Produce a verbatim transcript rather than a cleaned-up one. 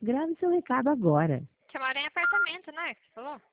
Grave seu recado agora. Você mora em apartamento, né? Você falou?